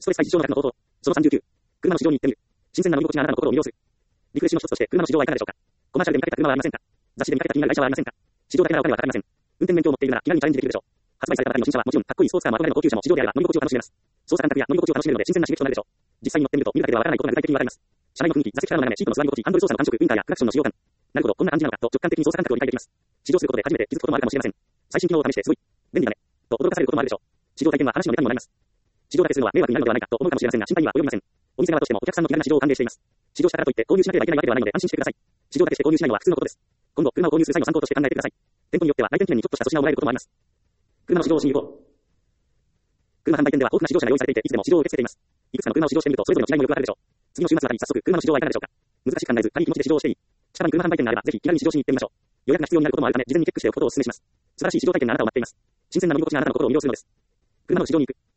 ストレス対事情の額の応答。その39。車の市場に行ってみる。新鮮な乗り心地があなたの心を魅了する。リフレッシュの一つとして車の市場はいかがでしょうか。コマーシャルで見かけた車はありませんか。雑誌で見かけた気になる会社はありませんか。市場だけならお金はかかりません。運転免許を持っているなら気軽にチャレンジできるでしょう。発売されたばかりの新車はもちろんかっこいいスポーツカーも憧れの高級車も市場であれば乗り心地を楽しめます。操作感覚や乗り心地を楽しめるので新鮮な刺激となるでしょう。実際に乗ってみると見るだけではわからないことが具体的にわかります。車内の雰囲気、座席からの眺め、シートの座り心地、ハンドル操作の感触、ウインカーやクラクションの使用感。なるほど、こんな感じなのかと直感的に操作感覚を理解できます。試乗することで初めて気づくこともあるかもしれません。最新機能を試してすごい、便利だねと驚かされることもあるでしょう。試乗体験は話のネタにもなります。試乗だけするのは迷惑になるのではないかと思うかもしれませんが心配には及びません。お店側としてもお客さんの気軽な試乗を歓迎しています。試乗したからといって購入しなければいけないわけではないので安心してください。試乗だけして購入しないのは普通のことです。今後車を購入する際の参考として考えてください。店舗によっては来店記念にちょっとした粗品をもらえることもあります。車の試乗をしに行こう。車販売店では豊富な試乗車が用意されていていつでも試乗を受け付けています。いくつかの車を試乗してみるとそれぞれの違いもよくわかるでしょう。次の週末あたり早速車の試乗はいかがでしょうか。難しく考えず軽い気持ちで試乗をしていい。近場に車販売店があればぜひ気軽に試乗しに行ってみましょう。予約が必要になることもあるため事前にチェックしておくことをお勧めします。素晴らしい試乗体験があなたを待っています。新鮮な乗り心地があなたの心を魅了するのです。車の試乗に行く。